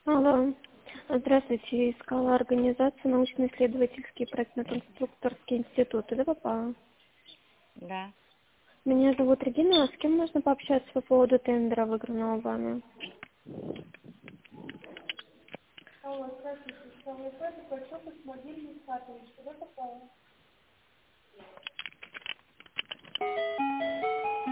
Алло. Здравствуйте. Искала организацию научно-исследовательский проектно-конструкторский институт. Туда попала? Да. Меня зовут Регина. А с кем можно пообщаться по поводу тендера, выигранного вами? Алло, здравствуйте. Искала поселок мобильный Сатович. Туда попала?